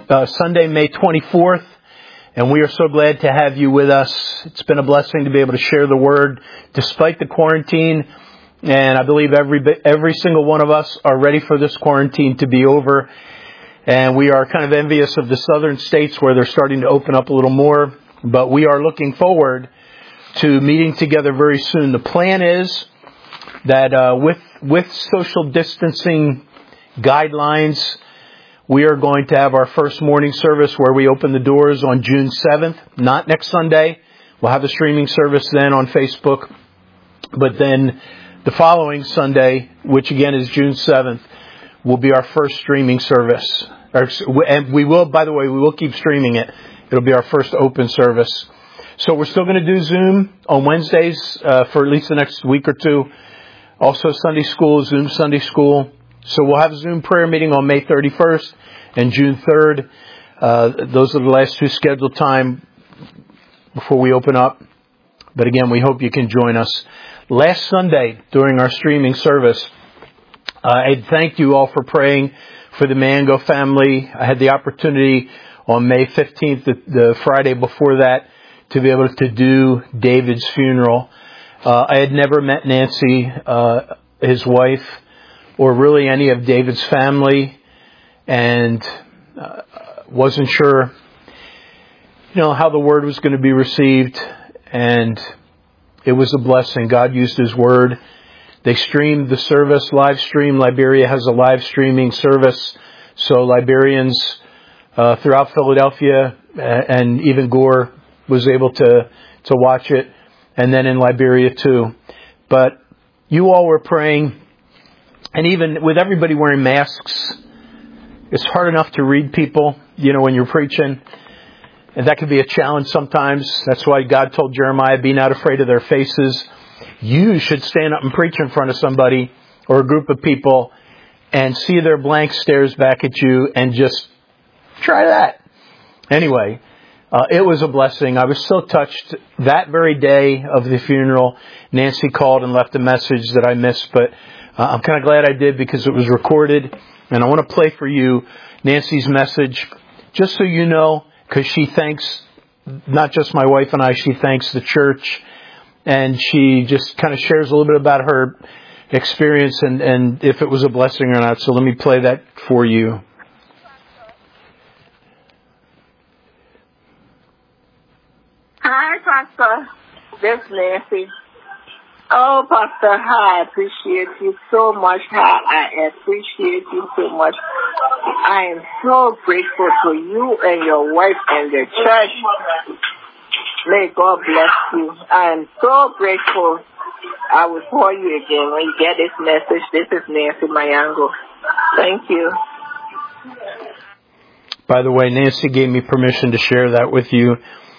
Sunday, May 24th, and we are so glad to have you with us. It's been a blessing to be able to share the Word despite the quarantine, and I believe every single one of us are ready for this quarantine to be over, and we are kind of envious of the southern states where they're starting to open up a little more, but we are looking forward to meeting together very soon. The plan is that with social distancing guidelines, we are going to have our first morning service where we open the doors on June 7th, not next Sunday. We'll have a streaming service then on Facebook. But then the following Sunday, which again is June 7th, will be our first streaming service. And we will keep streaming it. It'll be our first open service. So we're still going to do Zoom on Wednesdays for at least the next week or two. Also Sunday school, Zoom Sunday school. So we'll have a Zoom prayer meeting on May 31st and June 3rd. Those are the last two scheduled time before we open up. But again, we hope you can join us. Last Sunday during our streaming service, I thank you all for praying for the Mango family. I had the opportunity on May 15th, the Friday before that, to be able to do David's funeral. I had never met Nancy, his wife, or really any of David's family, and wasn't sure, how the word was going to be received, and it was a blessing. God used His word. They streamed the service, live stream. Liberia has a live streaming service, so Liberians throughout Philadelphia and even Gore was able to watch it, and then in Liberia too. But you all were praying. And even with everybody wearing masks, it's hard enough to read people, when you're preaching. And that can be a challenge sometimes. That's why God told Jeremiah, be not afraid of their faces. You should stand up and preach in front of somebody or a group of people and see their blank stares back at you and just try that. Anyway, it was a blessing. I was so touched that very day of the funeral. Nancy called and left a message that I missed, but I'm kind of glad I did because it was recorded, and I want to play for you Nancy's message, just so you know, because she thanks not just my wife and I, she thanks the church, and she just kind of shares a little bit about her experience and if it was a blessing or not. So let me play that for you. Hi, Pastor. This is Nancy. Oh, Pastor, I appreciate you so much. I appreciate you so much. I am so grateful for you and your wife and the church. May God bless you. I am so grateful. I will call you again when you get this message. This is Nancy Mayango. Thank you. By the way, Nancy gave me permission to share that with you.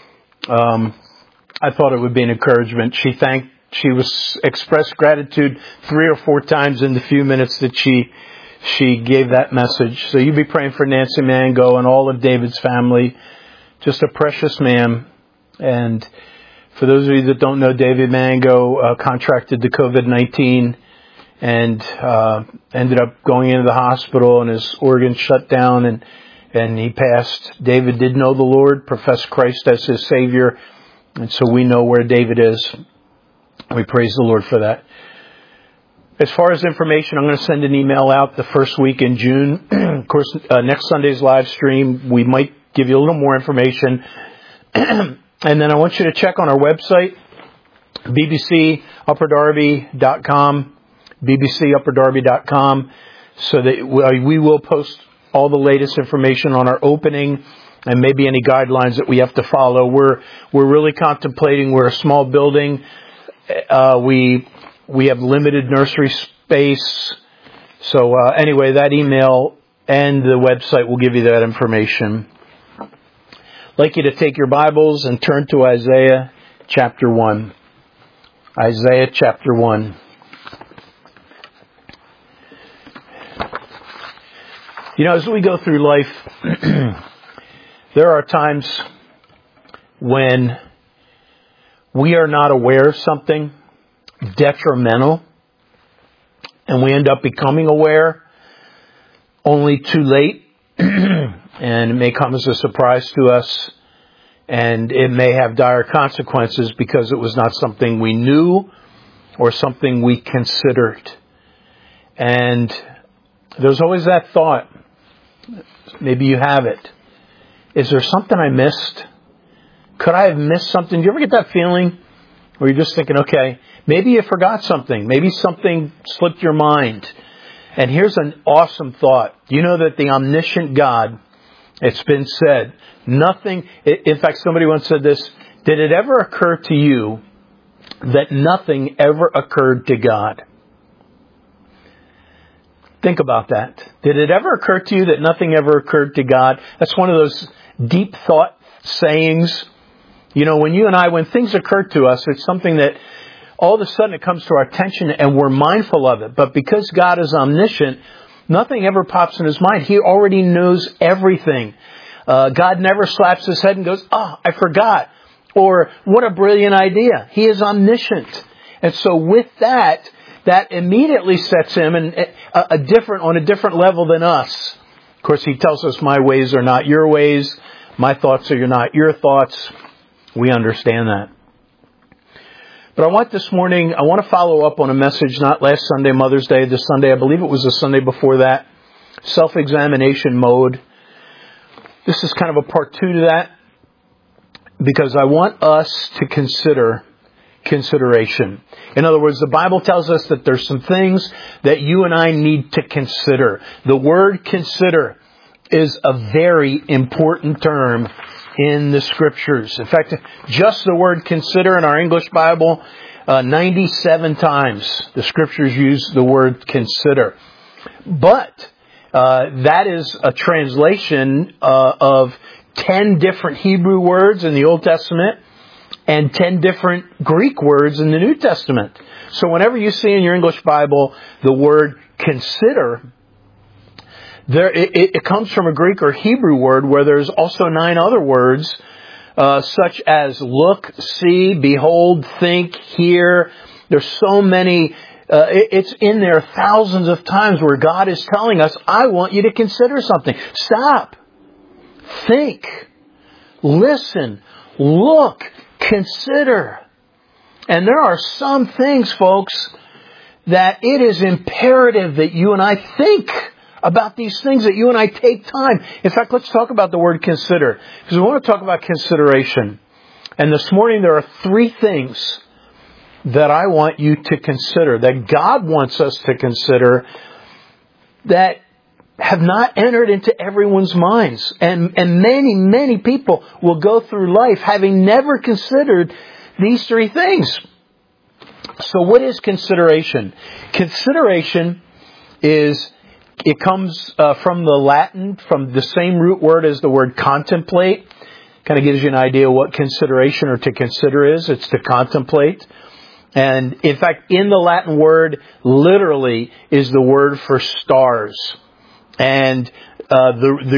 I thought it would be an encouragement. She was expressed gratitude 3 or 4 times in the few minutes that she gave that message. So you be praying for Nancy Mango and all of David's family. Just a precious man. And for those of you that don't know, David Mango contracted the COVID-19 and ended up going into the hospital and his organs shut down and he passed. David did know the Lord, professed Christ as his Savior, and so we know where David is. We praise the Lord for that. As far as information, I'm going to send an email out the first week in June. Of course, next Sunday's live stream, we might give you a little more information. And then I want you to check on our website, bbcupperdarby.com, bbcupperdarby.com, so that we will post all the latest information on our opening and maybe any guidelines that we have to follow. We're really contemplating. We're a small building. We have limited nursery space. So anyway, that email and the website will give you that information. I'd like you to take your Bibles and turn to Isaiah chapter 1. Isaiah chapter 1. As we go through life, there are times when we are not aware of something detrimental, and we end up becoming aware only too late. And it may come as a surprise to us, and it may have dire consequences because it was not something we knew or something we considered. And there's always that thought, maybe you have it, is there something I missed? Could I have missed something? Do you ever get that feeling where you're just thinking, okay, maybe you forgot something. Maybe something slipped your mind. And here's an awesome thought. You know that the omniscient God, it's been said, nothing, in fact, somebody once said this, did it ever occur to you that nothing ever occurred to God? Think about that. Did it ever occur to you that nothing ever occurred to God? That's one of those deep thought sayings. You know, when things occur to us, it's something that all of a sudden it comes to our attention and we're mindful of it. But because God is omniscient, nothing ever pops in His mind. He already knows everything. God never slaps His head and goes, "Oh, I forgot." Or, "What a brilliant idea." He is omniscient. And so with that immediately sets Him on a different level than us. Of course, He tells us, "My ways are not your ways. My thoughts are not your thoughts." We understand that. But I want to follow up on a message, not last Sunday, Mother's Day, this Sunday, I believe it was the Sunday before that, self-examination mode. This is kind of a part 2 to that, because I want us to consider consideration. In other words, the Bible tells us that there's some things that you and I need to consider. The word consider is a very important term in the Scriptures. In fact, just the word consider in our English Bible, 97 times the Scriptures use the word consider. But that is a translation of 10 different Hebrew words in the Old Testament and 10 different Greek words in the New Testament. So whenever you see in your English Bible the word consider, it comes from a Greek or Hebrew word where there's also 9 other words, such as look, see, behold, think, hear. There's so many. It's in there thousands of times where God is telling us, I want you to consider something. Stop. Think. Listen. Look. Consider. And there are some things, folks, that it is imperative that you and I think about these things, that you and I take time. In fact, let's talk about the word consider, because we want to talk about consideration. And this morning there are 3 things that I want you to consider, that God wants us to consider, that have not entered into everyone's minds. And many people will go through life having never considered these 3 things. So what is consideration? Consideration it comes from the Latin, from the same root word as the word contemplate. Kind of gives you an idea what consideration or to consider is. It's to contemplate. And in fact, in the Latin word, literally is the word for stars. And the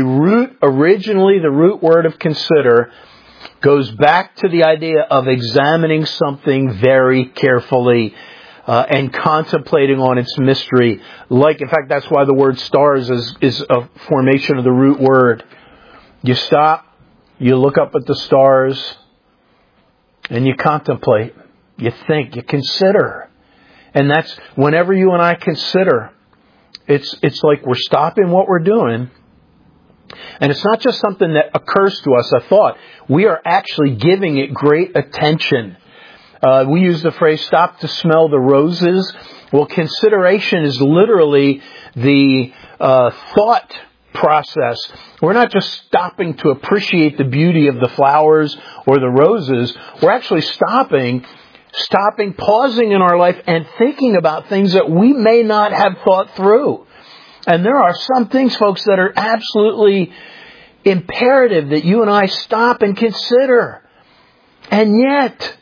root word of consider goes back to the idea of examining something very carefully and contemplating on its mystery. In fact, that's why the word stars is a formation of the root word. You stop, you look up at the stars, and you contemplate. You think, you consider. And that's whenever you and I consider, it's like we're stopping what we're doing. And it's not just something that occurs to us, a thought. We are actually giving it great attention. We use the phrase, stop to smell the roses. Well, consideration is literally the thought process. We're not just stopping to appreciate the beauty of the flowers or the roses. We're actually stopping, pausing in our life and thinking about things that we may not have thought through. And there are some things, folks, that are absolutely imperative that you and I stop and consider. And yet,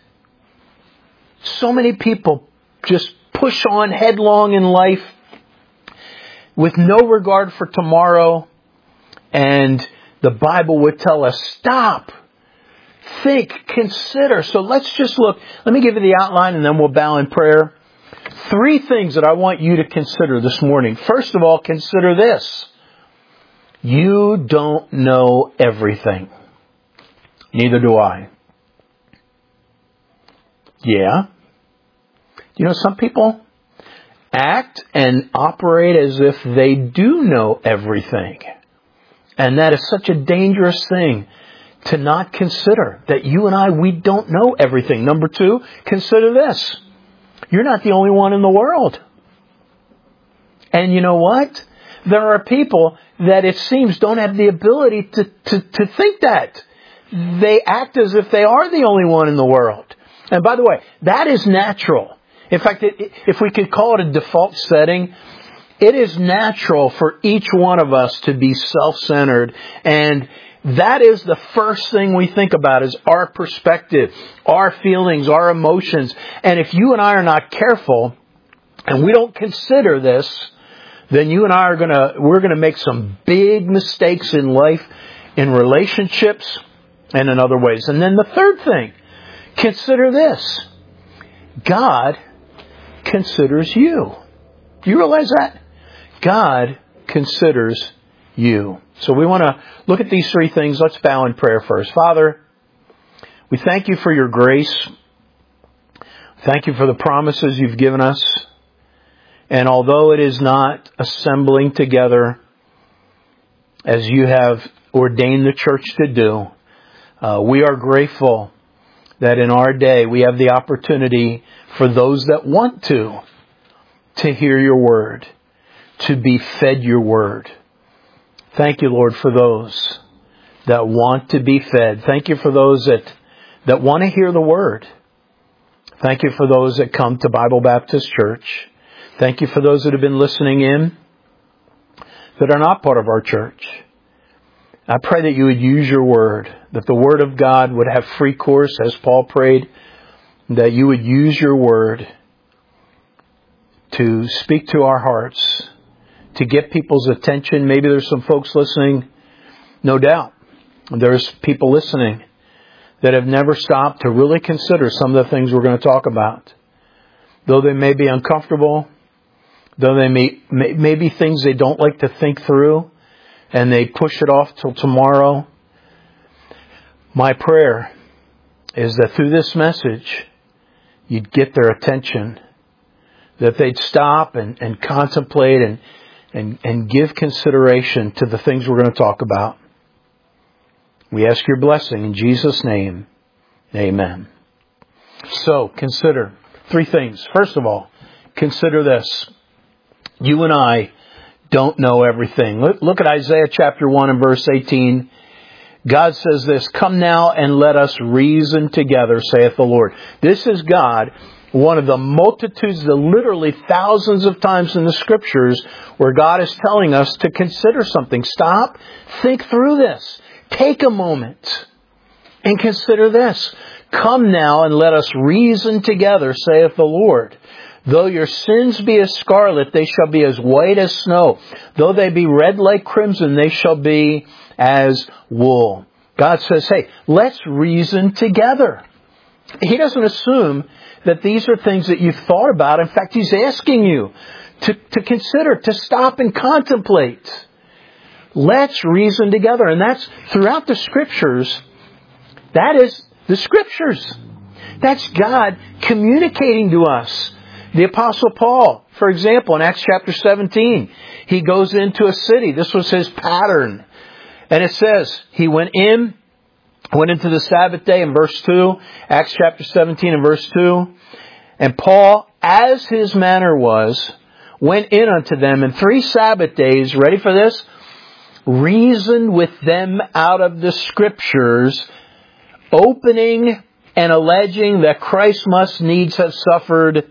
so many people just push on headlong in life with no regard for tomorrow. And the Bible would tell us, stop, think, consider. So let's just look. Let me give you the outline and then we'll bow in prayer. 3 things that I want you to consider this morning. First of all, consider this. You don't know everything. Neither do I. Yeah. You know, some people act and operate as if they do know everything. And that is such a dangerous thing to not consider. That you and I, we don't know everything. Number two, consider this. You're not the only one in the world. And you know what? There are people that it seems don't have the ability to think that. They act as if they are the only one in the world. And by the way, that is natural. In fact, if we could call it a default setting, it is natural for each one of us to be self-centered. And that is the first thing we think about is our perspective, our feelings, our emotions. And if you and I are not careful and we don't consider this, then you and I we're going to make some big mistakes in life, in relationships, and in other ways. And then the third thing, consider this. God considers you. Do you realize that? God considers you. So we want to look at these three things. Let's bow in prayer first. Father, we thank you for your grace. Thank you for the promises you've given us. And although it is not assembling together as you have ordained the church to do, we are grateful that in our day we have the opportunity for those that want to hear your word, to be fed your word. Thank you, Lord, for those that want to be fed. Thank you for those that want to hear the word. Thank you for those that come to Bible Baptist Church. Thank you for those that have been listening in that are not part of our church. I pray that you would use your word, that the word of God would have free course as Paul prayed, that you would use your word to speak to our hearts, to get people's attention. Maybe there's some folks listening, no doubt. There's people listening that have never stopped to really consider some of the things we're going to talk about. Though they may be uncomfortable, though they may be things they don't like to think through, and they push it off till tomorrow. My prayer is that through this message, you'd get their attention, that they'd stop and contemplate and give consideration to the things we're going to talk about. We ask your blessing in Jesus' name. Amen. So, consider three things. First of all, consider this. You and I don't know everything. Look at Isaiah chapter 1 and verse 18. God says this, "Come now and let us reason together, saith the Lord." This is God, one of the multitudes, the literally thousands of times in the Scriptures where God is telling us to consider something. Stop, think through this. Take a moment and consider this. "Come now and let us reason together, saith the Lord. Though your sins be as scarlet, they shall be as white as snow. Though they be red like crimson, they shall be as wool." God says, hey, let's reason together. He doesn't assume that these are things that you've thought about. In fact, He's asking you to consider, to stop and contemplate. Let's reason together. And that's throughout the Scriptures. That is the Scriptures. That's God communicating to us. The Apostle Paul, for example, in Acts chapter 17, he goes into a city. This was his pattern. And it says, he went into the Sabbath day in verse 2, Acts chapter 17 and verse 2. And Paul, as his manner was, went in unto them in 3 Sabbath days, ready for this, reasoned with them out of the Scriptures, opening and alleging that Christ must needs have suffered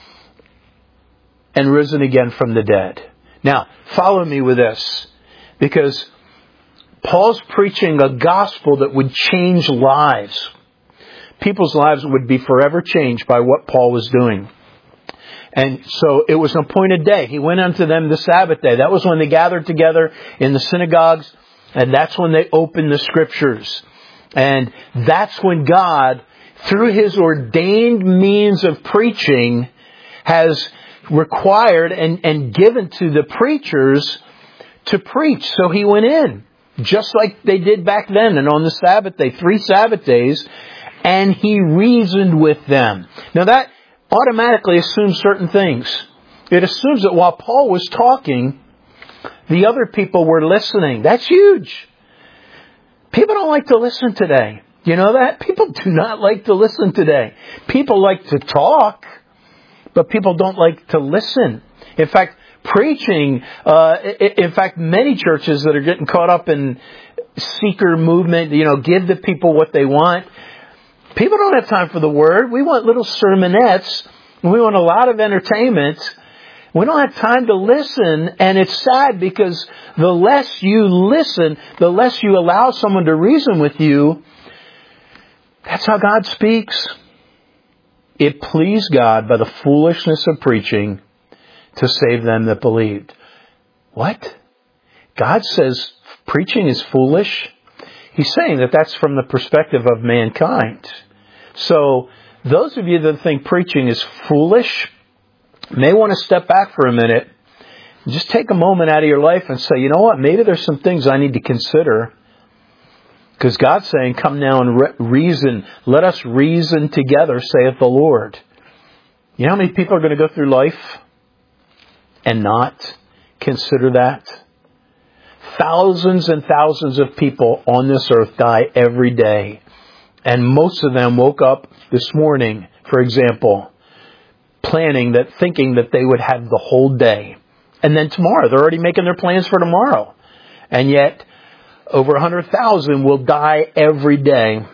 and risen again from the dead. Now, follow me with this, because Paul's preaching a gospel that would change lives. People's lives would be forever changed by what Paul was doing. And so it was an appointed day. He went unto them the Sabbath day. That was when they gathered together in the synagogues, and that's when they opened the Scriptures. And that's when God, through His ordained means of preaching, has required and given to the preachers to preach. So he went in, just like they did back then, and on the Sabbath day, 3 Sabbath days, and he reasoned with them. Now that automatically assumes certain things. It assumes that while Paul was talking, the other people were listening. That's huge. People don't like to listen today. You know that? People do not like to listen today. People like to talk, but people don't like to listen. In fact, preaching, many churches that are getting caught up in seeker movement, give the people what they want. People don't have time for the Word. We want little sermonettes. We want a lot of entertainment. We don't have time to listen, and it's sad because the less you listen, the less you allow someone to reason with you. That's how God speaks. It pleased God by the foolishness of preaching to save them that believed. What? God says preaching is foolish? He's saying that that's from the perspective of mankind. So, those of you that think preaching is foolish may want to step back for a minute and just take a moment out of your life and say, you know what, maybe there's some things I need to consider. Because God's saying, come now and reason. Let us reason together, saith the Lord. You know how many people are going to go through life and not consider that? Thousands and thousands of people on this earth die every day. And most of them woke up this morning, for example, thinking that they would have the whole day. And then tomorrow, they're already making their plans for tomorrow. And yet, over 100,000 will die every day.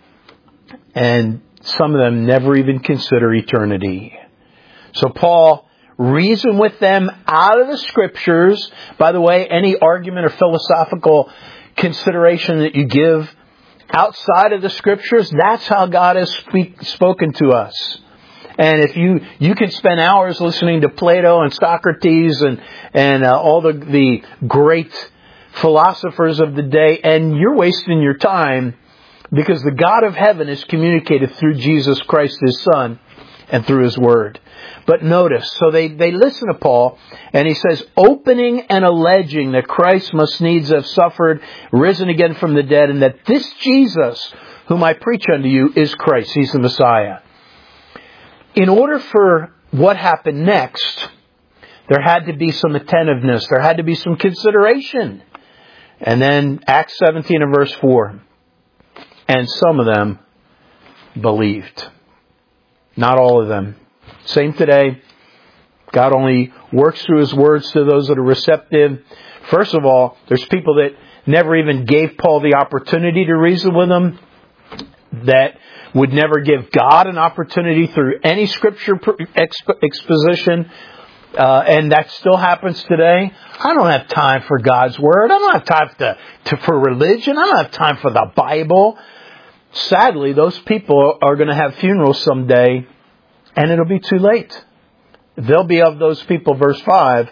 And some of them never even consider eternity. So Paul reasoned with them out of the Scriptures. By the way, any argument or philosophical consideration that you give outside of the Scriptures, that's how God has spoken to us. And if you can spend hours listening to Plato and Socrates and all the great philosophers of the day, and you're wasting your time because the God of heaven is communicated through Jesus Christ, His Son, and through His Word. But notice, so they listen to Paul, and he says, opening and alleging that Christ must needs have suffered, risen again from the dead, and that this Jesus, whom I preach unto you, is Christ. He's the Messiah. In order for what happened next, there had to be some attentiveness. There had to be some consideration. And then Acts 17 and verse 4. And some of them believed. Not all of them. Same today. God only works through His words to those that are receptive. First of all, there's people that never even gave Paul the opportunity to reason with them, that would never give God an opportunity through any Scripture exposition. And that still happens today. I don't have time for God's Word. I don't have time for religion. I don't have time for the Bible. Sadly, those people are going to have funerals someday, and it'll be too late. They'll be of those people, verse 5.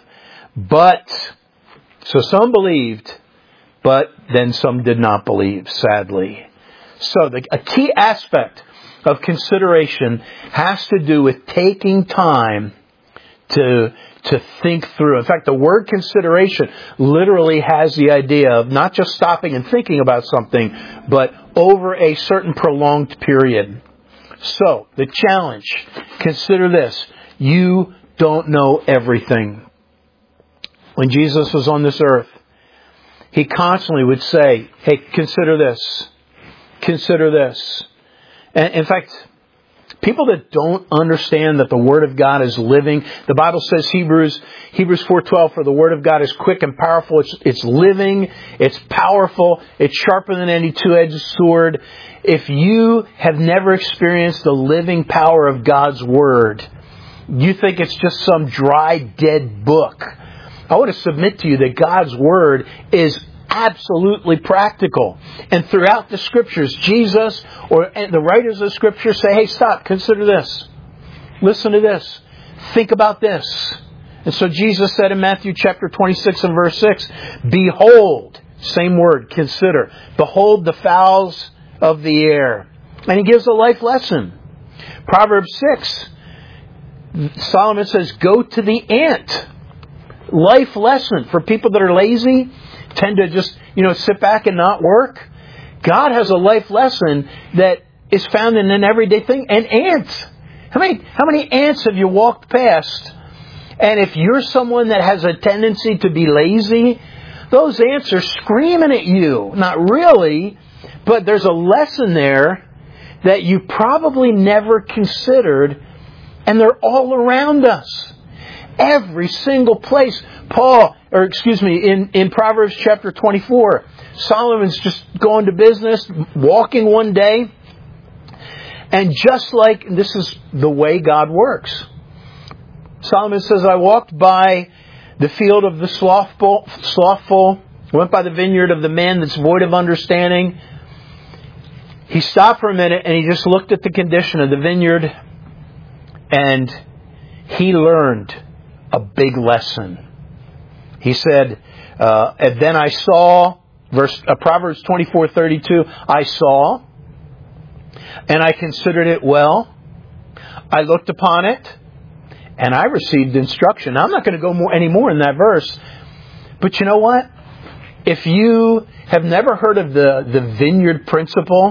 So some believed, but then some did not believe, sadly. So a key aspect of consideration has to do with taking time to think through. In fact, the word consideration literally has the idea of not just stopping and thinking about something, but over a certain prolonged period. So, the challenge, consider this. You don't know everything. When Jesus was on this earth, He constantly would say, hey, consider this. Consider this. And in fact, people that don't understand that the Word of God is living, the Bible says, Hebrews 4:12, for the Word of God is quick and powerful. It's living. It's powerful. It's sharper than any two-edged sword. If you have never experienced the living power of God's Word, you think it's just some dry, dead book. I want to submit to you that God's Word is absolutely practical. And throughout the Scriptures, Jesus or the writers of Scripture say, hey, stop, consider this. Listen to this. Think about this. And so Jesus said in Matthew chapter 26 and verse 6, behold, same word, consider. Behold the fowls of the air. And He gives a life lesson. Proverbs 6, Solomon says, go to the ant. life lesson for people that are lazy, tend to just, sit back and not work. God has a life lesson that is found in an everyday thing. And ants. How many ants have you walked past? And if you're someone that has a tendency to be lazy, those ants are screaming at you. Not really, but there's a lesson there that you probably never considered, and they're all around us. Every single place. In Proverbs chapter 24, Solomon's just going to business, walking one day, and just like this is the way God works. Solomon says, I walked by the field of the slothful, went by the vineyard of the man that's void of understanding. He stopped for a minute and he just looked at the condition of the vineyard, and he learned a big lesson. He said, and then I saw, Proverbs 24:32, I saw, and I considered it well. I looked upon it, and I received instruction. Now, I'm not going to go any more in that verse. But you know what? If you have never heard of the vineyard principle,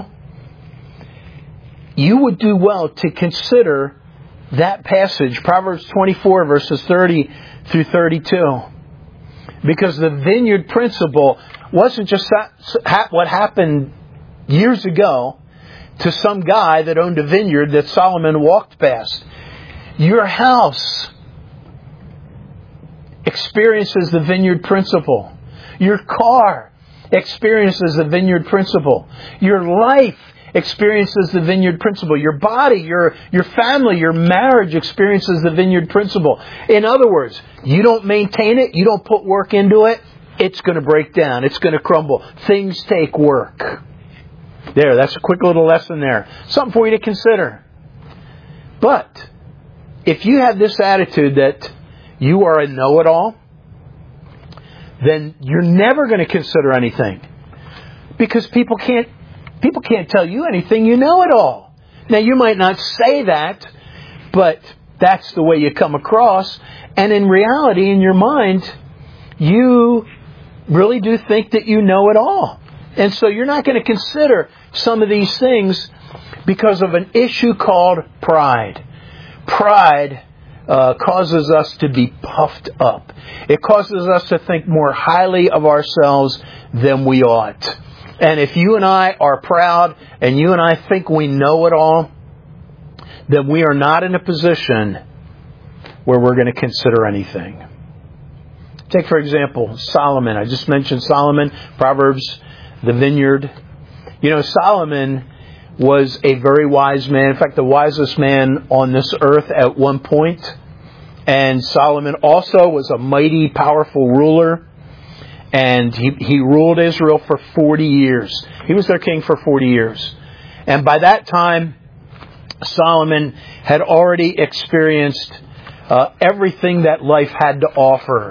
you would do well to consider that passage, Proverbs 24, verses 30 through 32. Because the vineyard principle wasn't just what happened years ago to some guy that owned a vineyard that Solomon walked past. Your house experiences the vineyard principle. Your car experiences the vineyard principle. Your life experiences the vineyard principle. Your body, your family, your marriage experiences the vineyard principle. In other words, you don't maintain it, you don't put work into it, it's going to break down. It's going to crumble. Things take work. There, that's a quick little lesson there. Something for you to consider. But if you have this attitude that you are a know-it-all, then you're never going to consider anything. Because people can't tell you anything. You know it all. Now, you might not say that, but that's the way you come across. And in reality, in your mind, you really do think that you know it all. And so you're not going to consider some of these things because of an issue called pride. Pride causes us to be puffed up. It causes us to think more highly of ourselves than we ought. And if you and I are proud and you and I think we know it all, then we are not in a position where we're going to consider anything. Take, for example, Solomon. I just mentioned Solomon, Proverbs, the vineyard. Solomon was a very wise man. In fact, the wisest man on this earth at one point. And Solomon also was a mighty, powerful ruler. And he ruled Israel for 40 years. He was their king for 40 years. And by that time, Solomon had already experienced everything that life had to offer.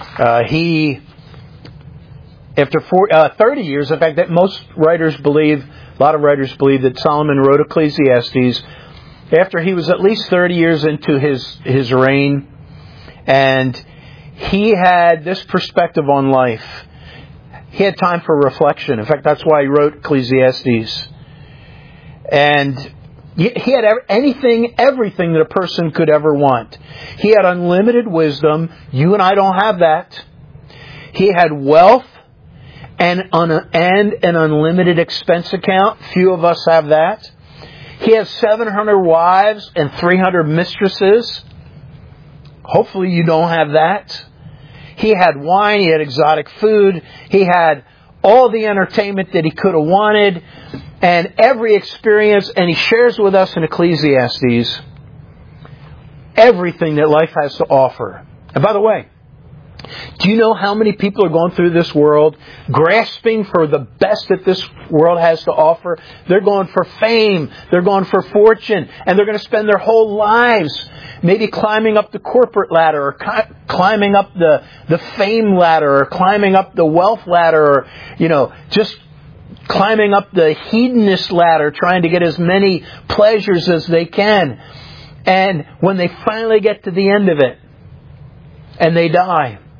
After 30 years, in fact, that most writers believe, a lot of writers believe that Solomon wrote Ecclesiastes after he was at least 30 years into his reign. And he had this perspective on life. He had time for reflection. In fact, that's why he wrote Ecclesiastes. And he had everything that a person could ever want. He had unlimited wisdom. You and I don't have that. He had wealth and an unlimited expense account. Few of us have that. He has 700 wives and 300 mistresses. Hopefully you don't have that. He had wine, he had exotic food, he had all the entertainment that he could have wanted, and every experience, and he shares with us in Ecclesiastes everything that life has to offer. And by the way, do you know how many people are going through this world grasping for the best that this world has to offer? They're going for fame, they're going for fortune, and they're going to spend their whole lives maybe climbing up the corporate ladder, or climbing up the fame ladder, or climbing up the wealth ladder, or, just climbing up the hedonist ladder, trying to get as many pleasures as they can. And when they finally get to the end of it, and they die,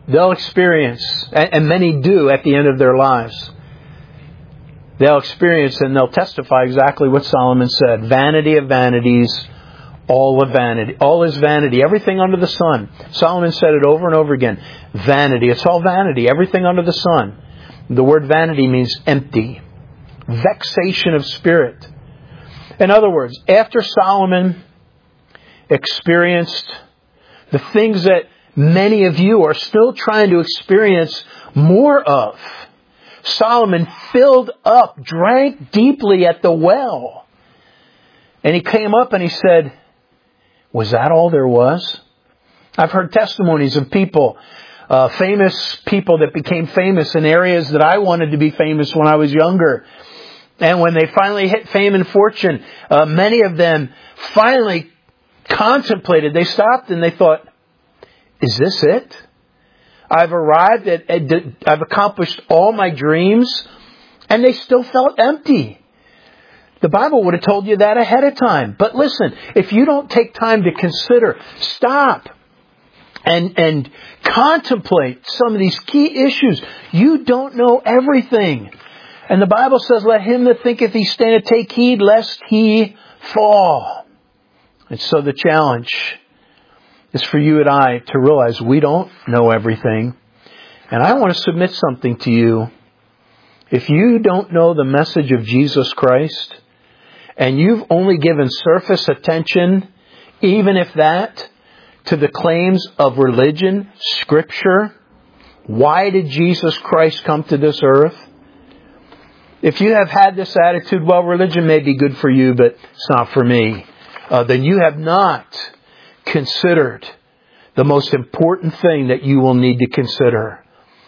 they'll experience, and many do at the end of their lives, they'll experience and they'll testify exactly what Solomon said. Vanity of vanities, all of vanity. All is vanity. Everything under the sun. Solomon said it over and over again. Vanity. It's all vanity. Everything under the sun. The word vanity means empty. Vexation of spirit. In other words, after Solomon experienced the things that many of you are still trying to experience more of, Solomon filled up, drank deeply at the well. And he came up and he said, was that all there was? I've heard testimonies of people, famous people that became famous in areas that I wanted to be famous when I was younger. And when they finally hit fame and fortune, many of them finally contemplated. They stopped and they thought, is this it? I've arrived I've accomplished all my dreams, and they still felt empty. The Bible would have told you that ahead of time. But listen, if you don't take time to consider, stop and contemplate some of these key issues, you don't know everything. And the Bible says, let him that thinketh he standeth take heed lest he fall. And so the challenge is for you and I to realize we don't know everything. And I want to submit something to you. If you don't know the message of Jesus Christ, and you've only given surface attention, even if that, to the claims of religion, Scripture, why did Jesus Christ come to this earth? If you have had this attitude, well, religion may be good for you, but it's not for me, then you have not considered the most important thing that you will need to consider.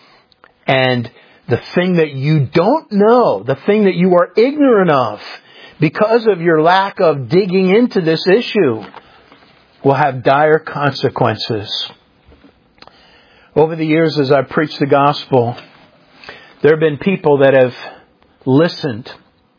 And the thing that you don't know, the thing that you are ignorant of, because of your lack of digging into this issue, will have dire consequences. Over the years, as I've preached the gospel, there have been people that have listened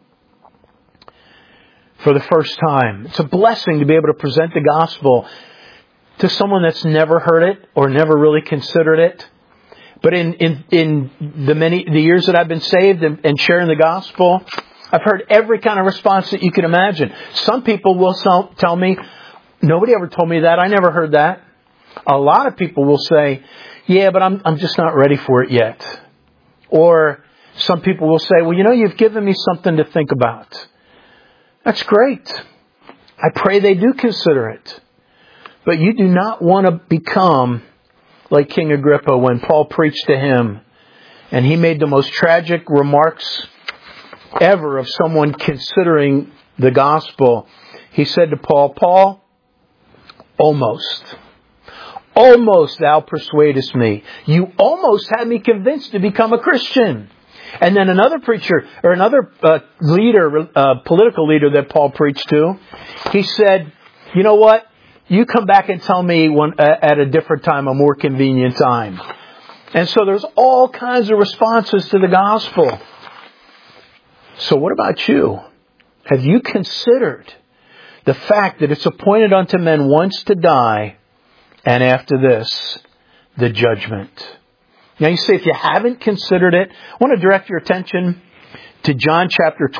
for the first time. It's a blessing to be able to present the gospel to someone that's never heard it or never really considered it. But in the years that I've been saved and sharing the gospel, I've heard every kind of response that you can imagine. Some people will tell me, nobody ever told me that. I never heard that. A lot of people will say, yeah, but I'm just not ready for it yet. Or some people will say, well, you've given me something to think about. That's great. I pray they do consider it. But you do not want to become like King Agrippa when Paul preached to him and he made the most tragic remarks ever of someone considering the gospel. He said to Paul, Paul, almost thou persuadest me. You almost had me convinced to become a Christian. And then another preacher, or another political leader that Paul preached to, he said, you know what? You come back and tell me at a different time, a more convenient time. And so there's all kinds of responses to the gospel. So what about you? Have you considered the fact that it's appointed unto men once to die, and after this, the judgment? Now you say, if you haven't considered it, I want to direct your attention to John chapter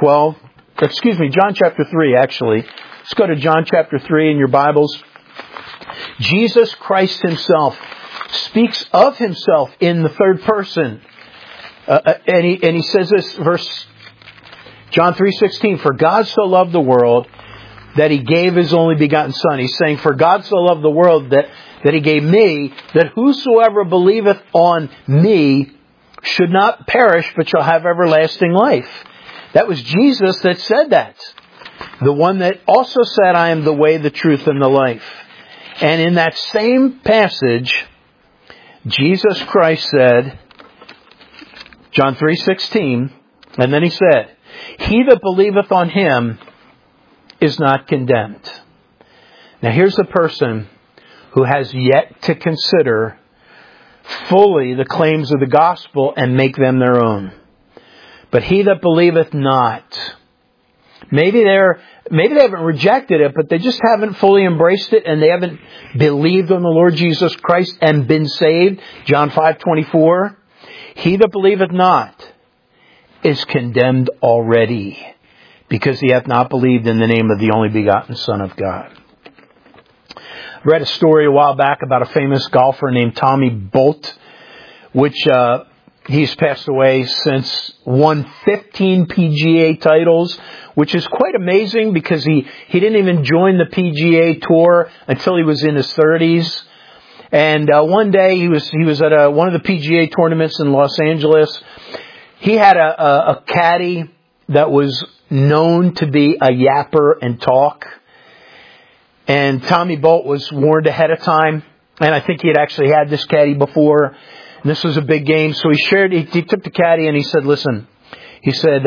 3 actually. Let's go to John chapter 3 in your Bibles. Jesus Christ himself speaks of himself in the third person. And he says this, verse John 3:16, for God so loved the world that he gave his only begotten Son. He's saying, for God so loved the world that he gave me, that whosoever believeth on me should not perish, but shall have everlasting life. That was Jesus that said that. The one that also said, I am the way, the truth, and the life. And in that same passage, Jesus Christ said, John 3:16, and then he said, he that believeth on him is not condemned. Now here's the person who has yet to consider fully the claims of the gospel and make them their own. But he that believeth not, maybe they're maybe they haven't rejected it, but they just haven't fully embraced it, and they haven't believed on the Lord Jesus Christ and been saved. John 5:24. He that believeth not is condemned already, because he hath not believed in the name of the only begotten Son of God. I read a story a while back about a famous golfer named Tommy Bolt, which he's passed away since, won 15 PGA titles, which is quite amazing because he didn't even join the PGA Tour until he was in his 30s. And one day he was at one of the PGA tournaments in Los Angeles. He had a caddy that was known to be a yapper and talk. And Tommy Bolt was warned ahead of time. And I think he had actually had this caddy before. And this was a big game. So he took the caddy and he said, listen, he said,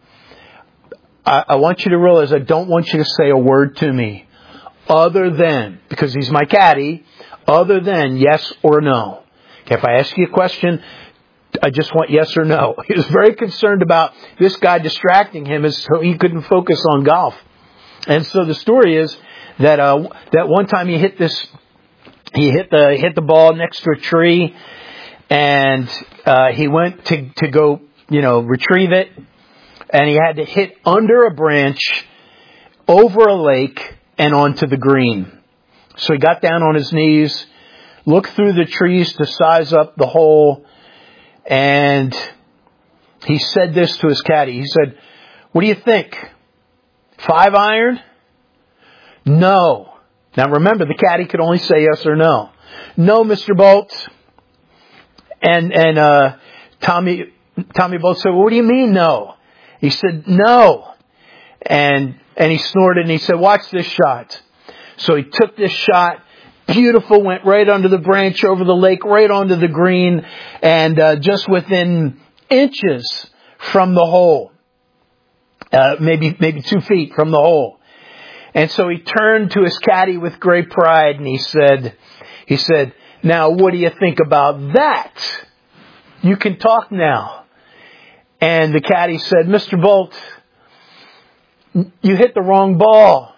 I want you to realize I don't want you to say a word to me other than, because he's my caddy, other than yes or no. Okay, if I ask you a question, I just want yes or no. He was very concerned about this guy distracting him so he couldn't focus on golf. And so the story is that one time he hit the ball next to a tree, and he went to go, retrieve it, and he had to hit under a branch, over a lake, and onto the green. So he got down on his knees, looked through the trees to size up the hole, and he said this to his caddy. He said, "What do you think? 5 iron? No." Now remember, the caddy could only say yes or no. "No, Mr. Bolt." And Tommy Bolt said, "Well, what do you mean no?" He said, "No." And he snorted and he said, "Watch this shot." So he took this shot, beautiful, went right under the branch, over the lake, right onto the green, and just within inches from the hole, maybe 2 feet from the hole. And so he turned to his caddy with great pride and he said, "Now what do you think about that? You can talk now." And the caddy said, "Mr. Bolt, you hit the wrong ball."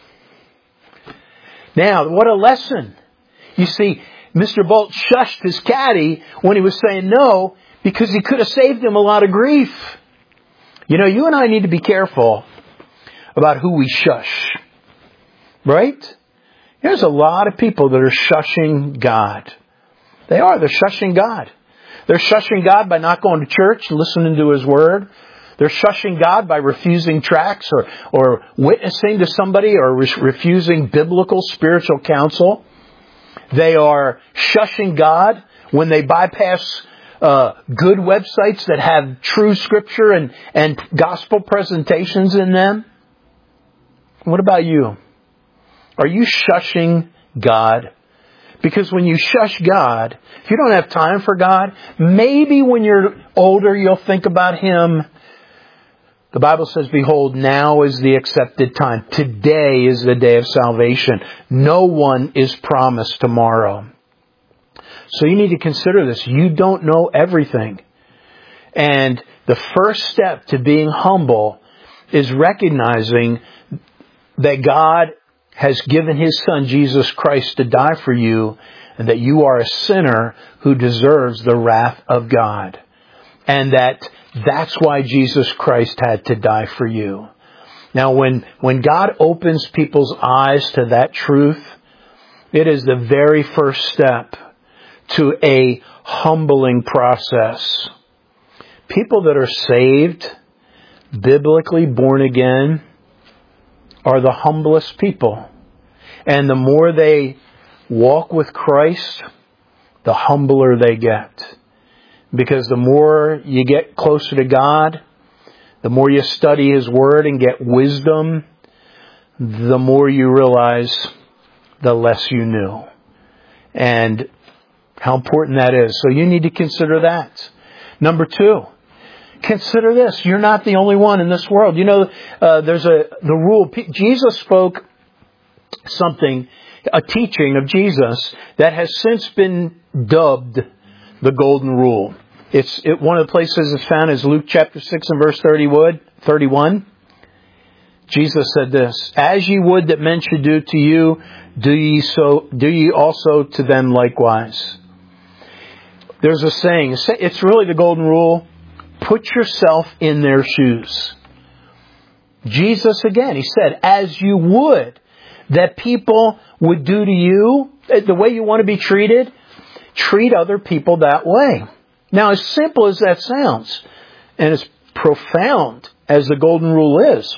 Now, what a lesson. You see, Mr. Bolt shushed his caddy when he was saying no, because he could have saved him a lot of grief. You and I need to be careful about who we shush. Right? There's a lot of people that are shushing God. They're shushing God. They're shushing God by not going to church and listening to His Word. They're shushing God by refusing tracts or witnessing to somebody or refusing biblical spiritual counsel. They are shushing God when they bypass good websites that have true Scripture and gospel presentations in them. What about you? Are you shushing God? Because when you shush God, if you don't have time for God, maybe when you're older you'll think about Him. The Bible says, "Behold, now is the accepted time. Today is the day of salvation." No one is promised tomorrow. So you need to consider this. You don't know everything. And the first step to being humble is recognizing that God has given His Son, Jesus Christ, to die for you, and that you are a sinner who deserves the wrath of God. And that's why Jesus Christ had to die for you. Now, when God opens people's eyes to that truth, it is the very first step to a humbling process. People that are saved, biblically born again, are the humblest people. And the more they walk with Christ, the humbler they get. Because the more you get closer to God, the more you study His Word and get wisdom, the more you realize the less you knew. And how important that is. So you need to consider that. Number 2, consider this. You're not the only one in this world. There's the rule. Jesus spoke something, a teaching of Jesus that has since been dubbed the Golden Rule. One of the places it's found is Luke chapter 6 and verse 31. Jesus said this, "As ye would that men should do to you, do ye also to them likewise." There's a saying, it's really the golden rule, put yourself in their shoes. Jesus, again, He said, as you would that people would do to you, the way you want to be treated, treat other people that way. Now, as simple as that sounds, and as profound as the golden rule is,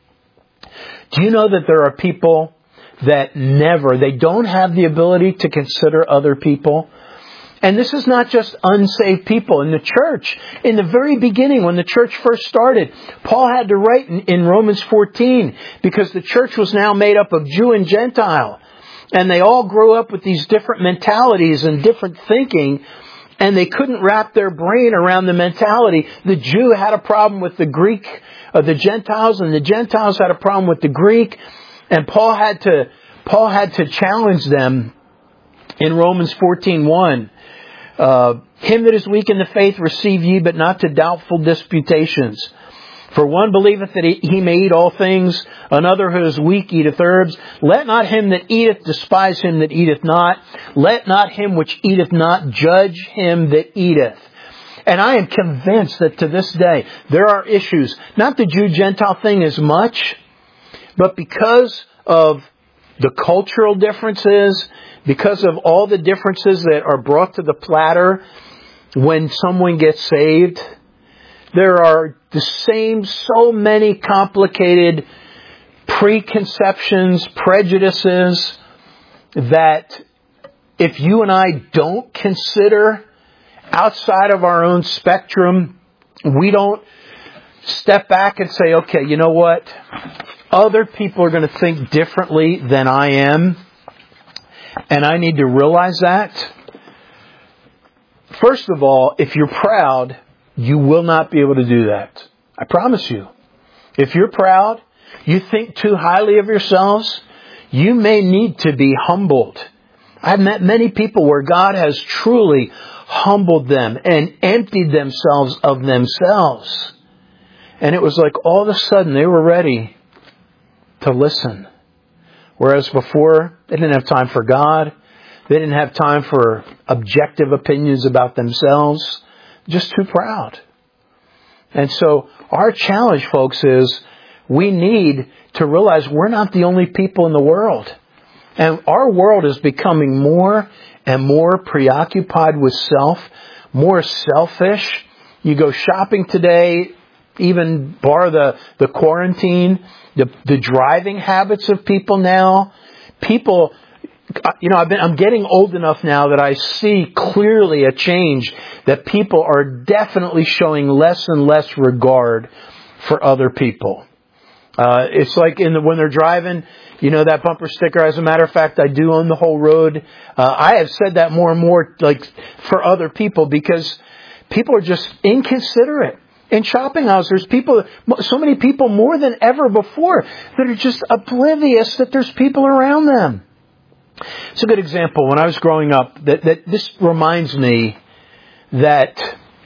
do you know that there are people that they don't have the ability to consider other people? And this is not just unsaved people. In the church, in the very beginning, when the church first started, Paul had to write in Romans 14, because the church was now made up of Jew and Gentile. And they all grew up with these different mentalities and different thinking, and they couldn't wrap their brain around the mentality. The Jew had a problem with the Greek, the Gentiles, and the Gentiles had a problem with the Greek. And Paul had to challenge them in Romans 14:1. Him that is weak in the faith receive ye, but not to doubtful disputations. For one believeth that he may eat all things, another who is weak eateth herbs. Let not him that eateth despise him that eateth not. Let not him which eateth not judge him that eateth. And I am convinced that to this day, there are issues, not the Jew-Gentile thing as much, but because of the cultural differences, because of all the differences that are brought to the platter when someone gets saved, there are so many complicated preconceptions, prejudices, that if you and I don't consider outside of our own spectrum, we don't step back and say, okay, you know what? Other people are going to think differently than I am, and I need to realize that. First of all, if you're proud, you will not be able to do that. I promise you. If you're proud, you think too highly of yourselves, you may need to be humbled. I've met many people where God has truly humbled them and emptied themselves of themselves. And it was like all of a sudden they were ready to listen. Whereas before, they didn't have time for God. They didn't have time for objective opinions about themselves. Just too proud. And so our challenge, folks, is we need to realize we're not the only people in the world. And our world is becoming more and more preoccupied with self, more selfish. You go shopping today, even bar the quarantine, the driving habits of people now. People, I'm getting old enough now that I see clearly a change that people are definitely showing less and less regard for other people. It's like when they're driving, that bumper sticker. As a matter of fact, I do own the whole road. I have said that more and more, like for other people, because people are just inconsiderate. In shopping houses, there's so many people more than ever before that are just oblivious that there's people around them. It's a good example. When I was growing up, that this reminds me that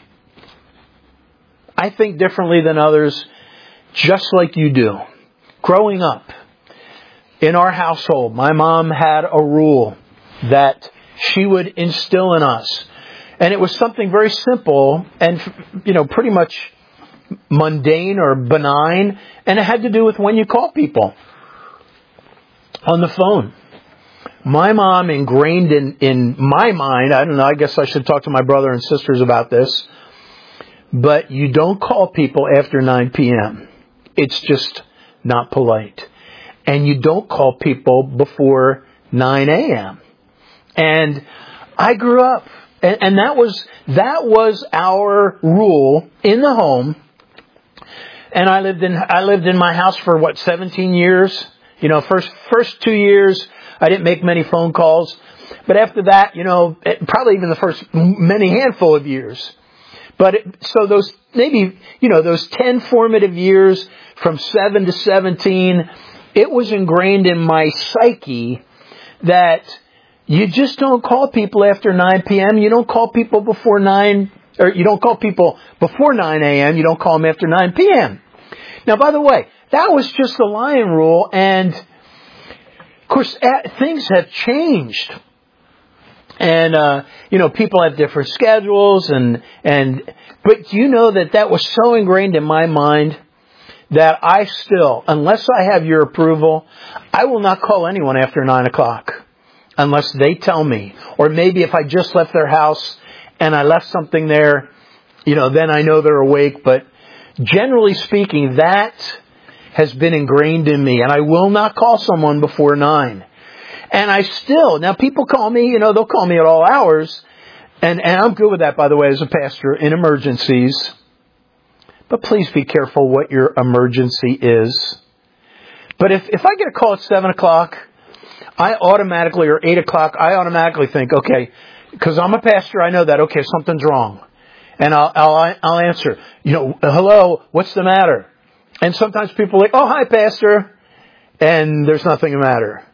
I think differently than others, just like you do. Growing up, in our household, my mom had a rule that she would instill in us. And it was something very simple and, pretty much mundane or benign. And it had to do with when you call people on the phone. My mom ingrained in my mind, I don't know, I guess I should talk to my brother and sisters about this, but you don't call people after 9 p.m. It's just not polite. And you don't call people before 9 a.m. And I grew up, and that was our rule in the home. And I lived in my house for 17 years. First 2 years, I didn't make many phone calls. But after that, probably even the first many handful of years. So those 10 formative years from 7 to 17, it was ingrained in my psyche that you just don't call people after 9 p.m. You don't call people before 9, or you don't call people before 9 a.m. You don't call them after 9 p.m. Now, by the way, that was just the Lion Rule. And, of course, things have changed. And, people have different schedules. But do you know that was so ingrained in my mind that I still, unless I have your approval, I will not call anyone after 9 o'clock unless they tell me. Or maybe if I just left their house and I left something there, then I know they're awake. But generally speaking, that has been ingrained in me. And I will not call someone before 9. And now people call me, they'll call me at all hours. And I'm good with that, by the way, as a pastor, in emergencies. But please be careful what your emergency is. But if I get a call at 7 o'clock, or 8 o'clock, I automatically think, okay, because I'm a pastor, I know that, okay, something's wrong. And I'll answer, hello, what's the matter? And sometimes people are like, oh, hi, pastor. And there's nothing the matter.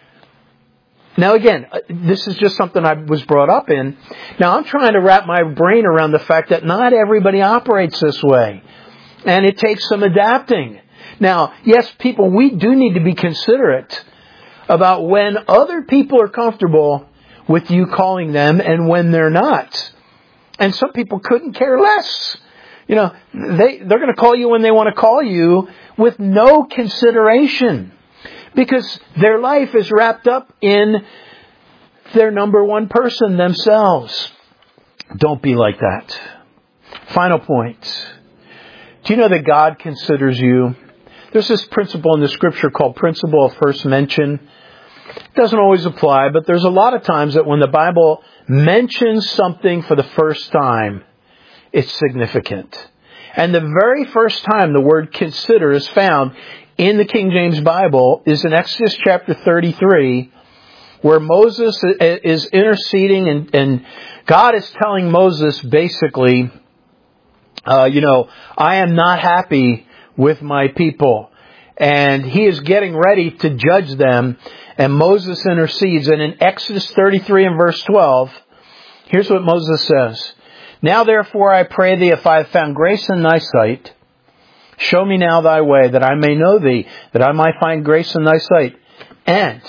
Now again, this is just something I was brought up in. Now I'm trying to wrap my brain around the fact that not everybody operates this way. And it takes some adapting. Now, yes, people, we do need to be considerate about when other people are comfortable with you calling them and when they're not. And some people couldn't care less. They're going to call you when they want to call you with no consideration. Because their life is wrapped up in their number one person, themselves. Don't be like that. Final point. Do you know that God considers you? There's this principle in the Scripture called principle of first mention. It doesn't always apply, but there's a lot of times that when the Bible mentions something for the first time, it's significant. And the very first time the word consider is found in the King James Bible is in Exodus chapter 33, where Moses is interceding and God is telling Moses basically, I am not happy with my people. And he is getting ready to judge them. And Moses intercedes. And in Exodus 33 and verse 12, here's what Moses says. Now therefore I pray thee, if I have found grace in thy sight, show me now thy way, that I may know thee, that I might find grace in thy sight. And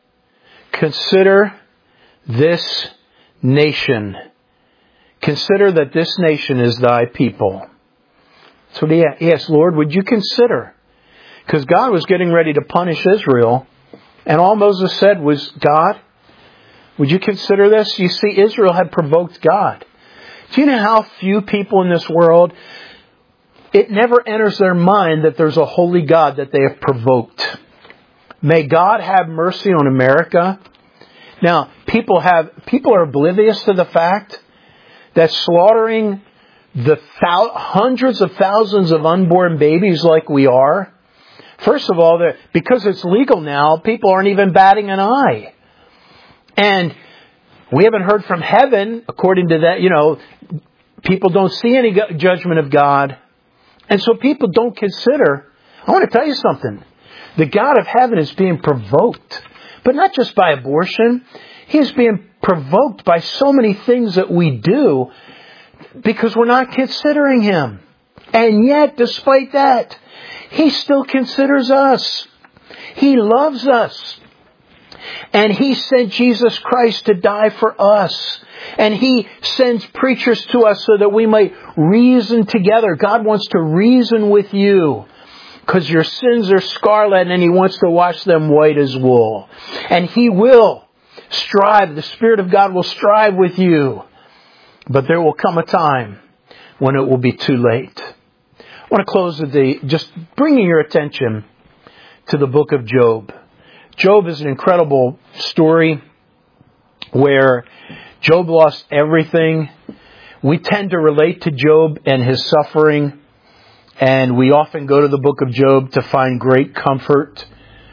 consider this nation. Consider that this nation is thy people. So he asked, Lord, would you consider? Because God was getting ready to punish Israel. And all Moses said was, God, would you consider this? You see, Israel had provoked God. Do you know how few people in this world, it never enters their mind that there's a holy God that they have provoked. May God have mercy on America. Now, people are oblivious to the fact that slaughtering the hundreds of thousands of unborn babies like we are, first of all, because it's legal now, people aren't even batting an eye. And we haven't heard from heaven, according to that, people don't see any judgment of God. And so people don't consider, I want to tell you something, the God of heaven is being provoked, but not just by abortion. He is being provoked by so many things that we do because we're not considering Him. And yet, despite that, He still considers us. He loves us. And He sent Jesus Christ to die for us. And He sends preachers to us so that we might reason together. God wants to reason with you because your sins are scarlet and He wants to wash them white as wool. And He will strive. The Spirit of God will strive with you. But there will come a time when it will be too late. I want to close with just bringing your attention to the book of Job. Job is an incredible story where Job lost everything. We tend to relate to Job and his suffering, and we often go to the book of Job to find great comfort.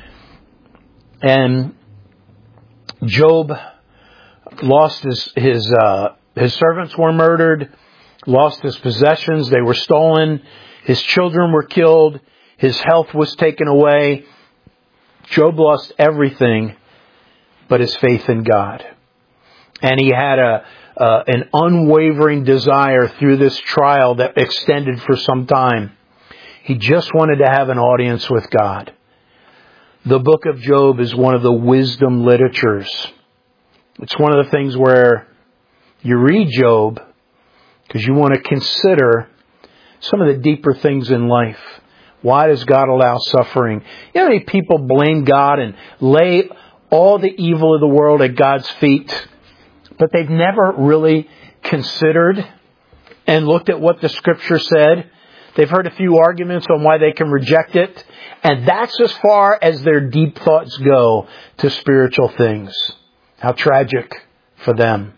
And Job lost his servants were murdered, lost his possessions, they were stolen, his children were killed, his health was taken away. Job lost everything but his faith in God. And he had an unwavering desire through this trial that extended for some time. He just wanted to have an audience with God. The book of Job is one of the wisdom literatures. It's one of the things where you read Job because you want to consider some of the deeper things in life. Why does God allow suffering? You know how many people blame God and lay all the evil of the world at God's feet, but they've never really considered and looked at what the Scripture said? They've heard a few arguments on why they can reject it, and that's as far as their deep thoughts go to spiritual things. How tragic for them.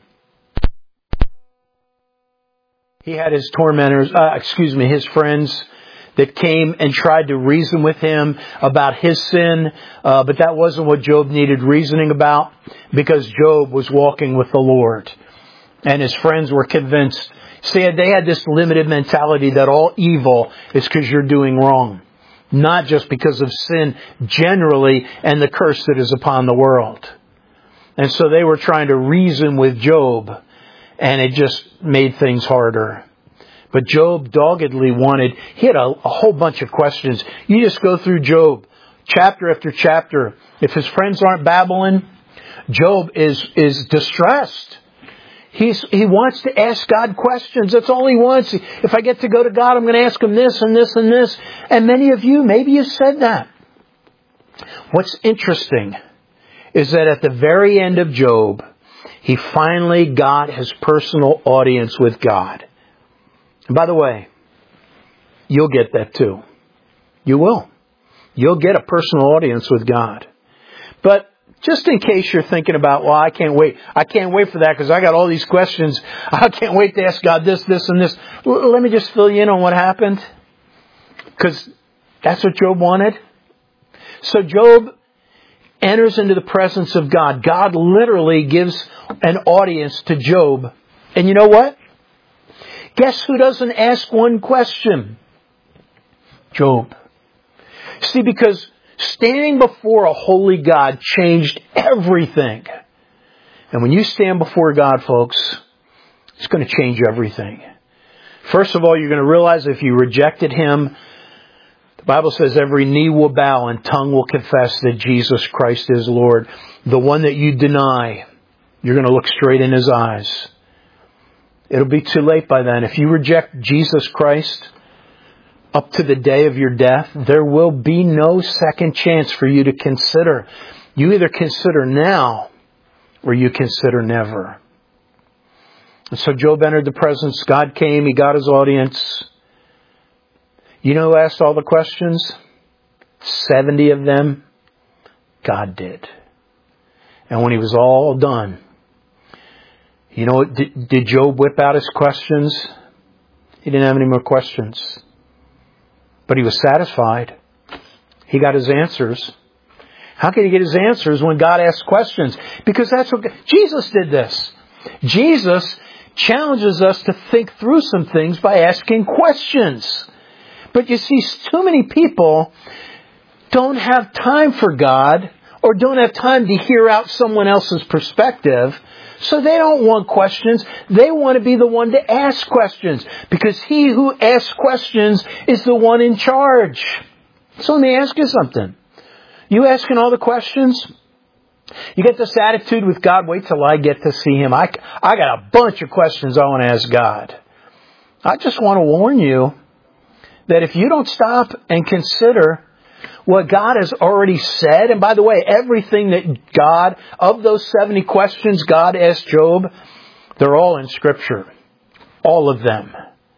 He had his tormentors, his friends that came and tried to reason with him about his sin, but that wasn't what Job needed reasoning about, because Job was walking with the Lord. And his friends were convinced. See, they had this limited mentality that all evil is because you're doing wrong, not just because of sin generally and the curse that is upon the world. And so they were trying to reason with Job, and it just made things harder. But Job doggedly he had a whole bunch of questions. You just go through Job, chapter after chapter. If his friends aren't babbling, Job is distressed. He wants to ask God questions. That's all he wants. If I get to go to God, I'm going to ask him this and this and this. And many of you, maybe you said that. What's interesting is that at the very end of Job, he finally got his personal audience with God. And by the way, you'll get that too. You will. You'll get a personal audience with God. But just in case you're thinking about, well, I can't wait. I can't wait for that because I got all these questions. I can't wait to ask God this, this, and this. Let me just fill you in on what happened. Because that's what Job wanted. So Job enters into the presence of God. God literally gives an audience to Job. And you know what? Guess who doesn't ask one question? Job. See, because standing before a holy God changed everything. And when you stand before God, folks, it's going to change everything. First of all, you're going to realize if you rejected Him, the Bible says every knee will bow and tongue will confess that Jesus Christ is Lord. The one that you deny, you're going to look straight in His eyes. It'll be too late by then. If you reject Jesus Christ up to the day of your death, there will be no second chance for you to consider. You either consider now or you consider never. And so Job entered the presence. God came. He got his audience. You know who asked all the questions? 70 of them. God did. And when he was all done, you know what? Did Job whip out his questions? He didn't have any more questions. But he was satisfied. He got his answers. How can he get his answers when God asks questions? Because that's what Jesus did this. Jesus challenges us to think through some things by asking questions. But you see, too many people don't have time for God or don't have time to hear out someone else's perspective. So they don't want questions. They want to be the one to ask questions. Because he who asks questions is the one in charge. So let me ask you something. You asking all the questions? You get this attitude with God, wait till I get to see Him. I got a bunch of questions I want to ask God. I just want to warn you that if you don't stop and consider what God has already said, and by the way, everything that God, of those 70 questions God asked Job, they're all in Scripture. All of them.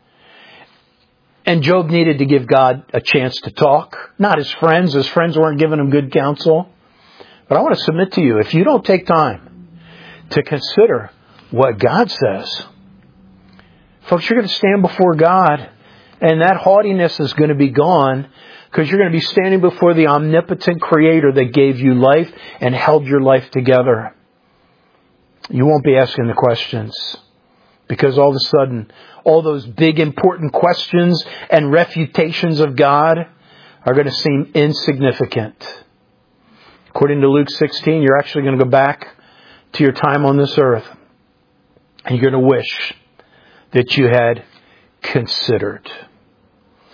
And Job needed to give God a chance to talk. Not his friends. His friends weren't giving him good counsel. But I want to submit to you, if you don't take time to consider what God says, folks, you're going to stand before God, and that haughtiness is going to be gone, because you're going to be standing before the omnipotent Creator that gave you life and held your life together. You won't be asking the questions, because all of a sudden, all those big important questions and refutations of God are going to seem insignificant. According to Luke 16, you're actually going to go back to your time on this earth, and you're going to wish that you had considered.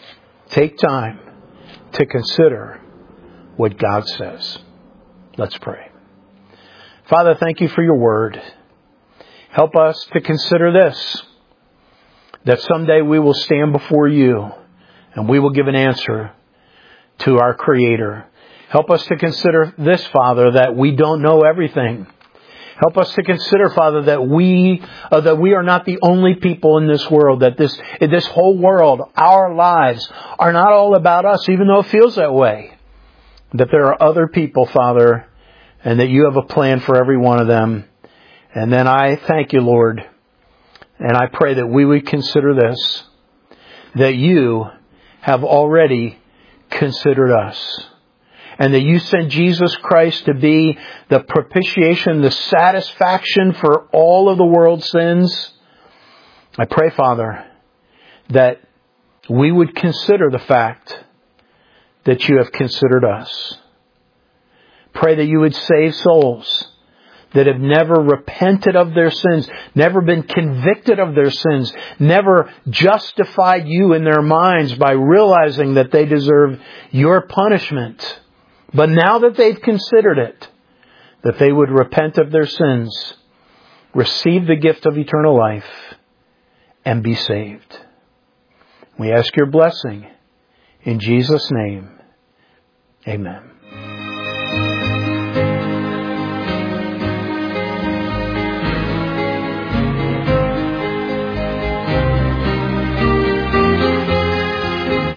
take time to consider what God says. Let's pray. Father, thank you for your word. Help us to consider this, that someday we will stand before you and we will give an answer to our Creator. Help us to consider this, Father, that we don't know everything. Help us to consider, Father, that we are not the only people in this world, that this whole world, our lives, are not all about us, even though it feels that way. That there are other people, Father, and that you have a plan for every one of them. And then I thank you, Lord, and I pray that we would consider this, that you have already considered us. And that you sent Jesus Christ to be the propitiation, the satisfaction for all of the world's sins. I pray, Father, that we would consider the fact that you have considered us. Pray that you would save souls that have never repented of their sins, never been convicted of their sins, never justified you in their minds by realizing that they deserve your punishment. But now that they've considered it, that they would repent of their sins, receive the gift of eternal life, and be saved. We ask your blessing in Jesus' name. Amen.